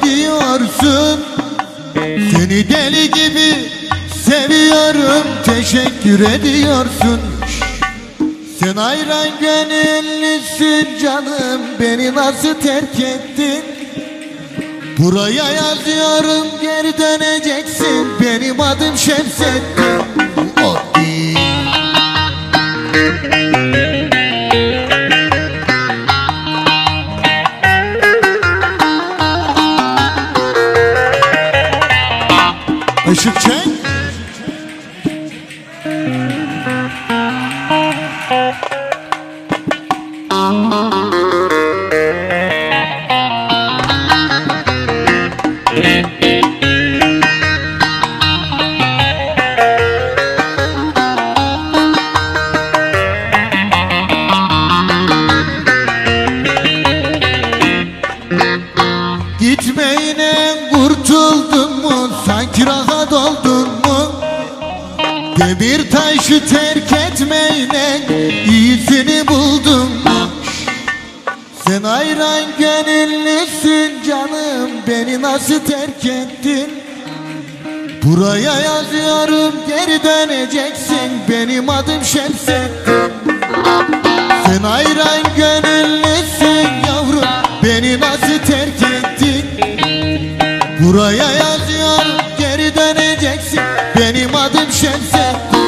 ediyorsun. Seni deli gibi seviyorum, teşekkür ediyorsun. Sen ayran gönüllüsün canım, beni nasıl terk ettin? Buraya yazıyorum, geri döneceksin, benim adım Şemsettin. O değil. Işık çek. Gitmeyle kurtuldun mu? Sanki rahat oldun mu? Demir taşı terk etmeyle iyisini buldun mu? Sen ayran gönüllüsün canım, beni nasıl terk ettin? Buraya yazıyorum, geri döneceksin, benim adım Şemsettin. Sen ayran gönüllüsün yavrum, beni nasıl terk ettin? Buraya yazıyorum, geri döneceksin, benim adım Şemsettin.